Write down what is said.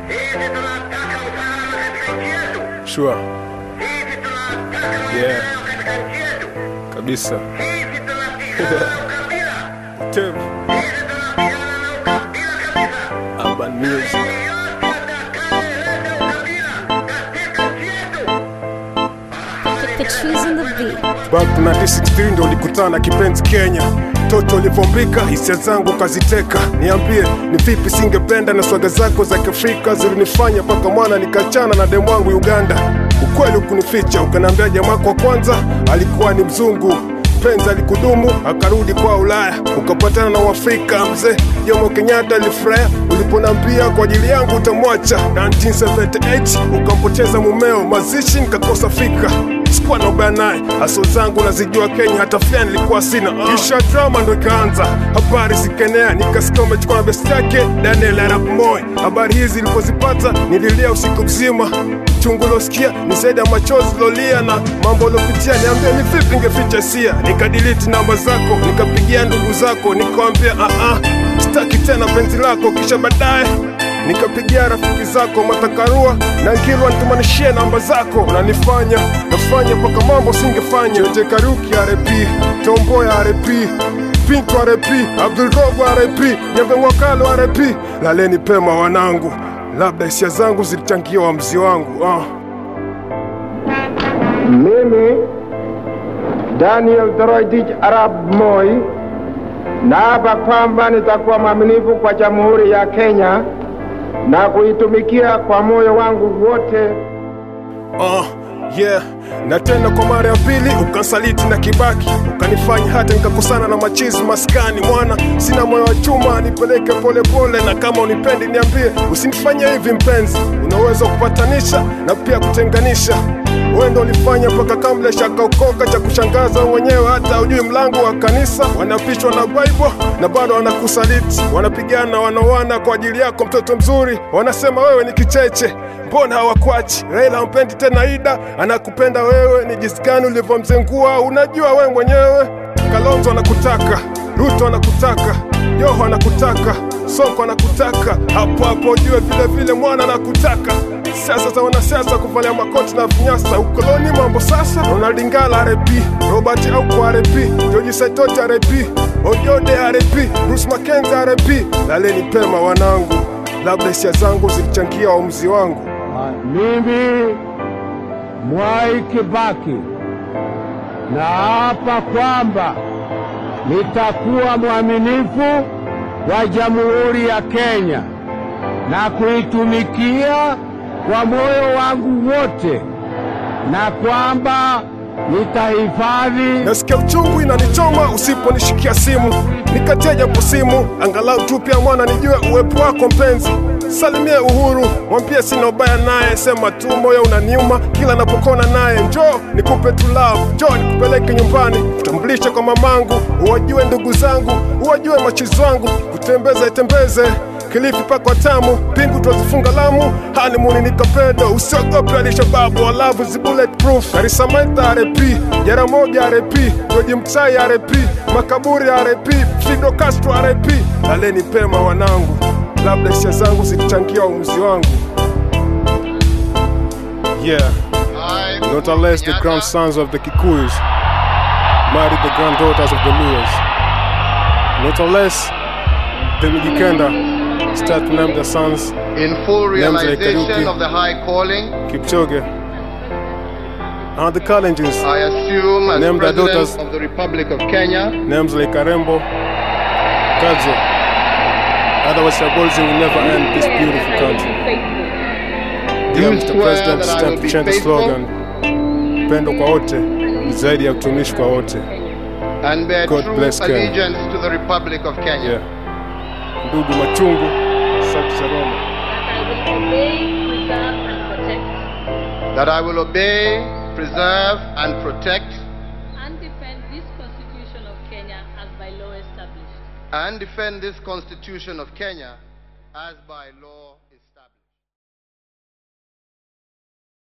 Sure. Yeah. Kabisa. Tim. Urban music. Back to 1916 ndo ulikutana kipenzi Kenya. Toto ulivombika, hisia zangu kaziteka. Niambie, ni vipi singependa na swaga zako za Kiafrika zilinifanya paka mwana nikachana na demu wangu Uganda. Ukweli ukunificha, ukaniambia jamaa kwa kwanza alikuwa ni mzungu. Penzi alikudumu, akarudi kwa Ulaya. Ukapatana na Waafrika, mzee Jomo Kenyatta alifurahia uliponambia kwa ajili yangu utamwacha. 1978 ukampoteza mumeo, mazishi nikakosa fika. Sikuwa na ubaya naye, aso zangu nazijua Kenya, hata fia nilikuwa sina. Kisha drama ndo ikaanza, habari zikenea, nikasikia umechukua na besti yake Daniel Arap Moi. Habari hizi nilipozipata nililia usiku mzima. Chungu losikia ni zaidi ya machozi lolia na mambo lopitia. Niambia ni vipi ningeficha sia. Nikadelete namba zako, nikapigia ndugu zako, nikawambia sitaki tena penzi lako. Kisha baadaye nikapigia rafiki zako Matakarua na Ngilwa nitumanishie namba zako. Nafanya paka mambo singefanya. Joje Karuki RP, Tomboy RP, Pinto RP, Abdul Rogo RP, Nyembe Mwakalo RP. Laleni pema wanangu, labda hisia zangu zilichangia uamuzi wangu. Mimi Daniel Toroitich Arap Moi naapa kwamba nitakuwa mwaminifu kwa Jamhuri ya Kenya na kuitumikia kwa moyo wangu wote. Yeah. Na tena kwa mara ya pili ukansaliti na Kibaki, ukanifanya hata nikakosana na machizi maskani. Mwana sina moyo wa chuma, nipeleke pole pole, na kama unipendi niambie. Usinifanye hivi mpenzi, unaweza kupatanisha na pia kutenganisha. Wewe ndo ulifanya paka Kamlesh akaokoka, cha kushangaza wenyewe hata ujui mlango wa kanisa. Wanapishwa na Bible na bado wanakusaliti, wanapigana wanaoana kwa ajili yako mtoto mzuri. Wanasema wewe ni kicheche, mbona hawakwachi? Raila mpendi tena Ida, anakupenda wewe. Ni jinsi gani ulivomzengua, unajua wewe mwenyewe. Kalonzo anakutaka, Ruto anakutaka, Joho anakutaka, Sonko anakutaka. Hapo ujue vile vile mwana anakutaka. Siasa za wanasiasa kuvalia makoti na vinyasa. Ukoloni mambo sasa. Ronald Ngala RP, Robert Auko RP, George Saitoti RP, Ojode RP, Bruce Mackenzie RP. Laleni pema wanangu, labda hisia zangu zilichangia uamuzi wangu. Mimi Mwai Kibaki naapa kwamba nitakuwa mwaminifu wa Jamhuri ya Kenya na kuitumikia kwa moyo wangu wote, na kwamba nitahifadhi. Nasikia uchungu inanichoma usiponishikia simu. Nikatia japo simu, angalau tu pia mwana nijue uwepo wako mpenzi. Salimie Uhuru, mwambie sina ubaya naye. Sema tu moyo unaniuma kila napokona naye. Njoo nikupe tu love, njoo nikupeleke nyumbani, kutambulisha kwa mamangu, uwajue ndugu zangu, uwajue machizi wangu, kutembeze Kilifi pako tamu, pingu tuwazifunga Lamu, honeymoon nikapedo. Usiogope Alishababu, I love is bulletproof. Karisa Maita RP, Jaramogi RP, George Mtsai RP, Makaburi RP, Fidel Castro RP. Laleni pema wanangu, labda hisia zangu zilichangia uamuzi wangu. Yeah. Not unless the grandsons of the Kikuyus married the granddaughters of the Luos. Not unless the Mijikenda start to name the sons in full realization of the high calling. Kipchoge and the Kalenjins. I assume as name President their daughters of the Republic of Kenya. Names like Karembo, Kadzo. Otherwise Shabolzi will never end this beautiful country. Dear Mr. President, it's time to change the slogan. Pendo kwa wote, zaidi ya utumishi kwa wote. And bear God true bless Kenya. allegiance to the Republic of Kenya. Yeah. Ndugu Machungu, Sachi Saroma. That I will obey, preserve, and protect. And defend this Constitution of Kenya as by law established. And defend this Constitution of Kenya as by law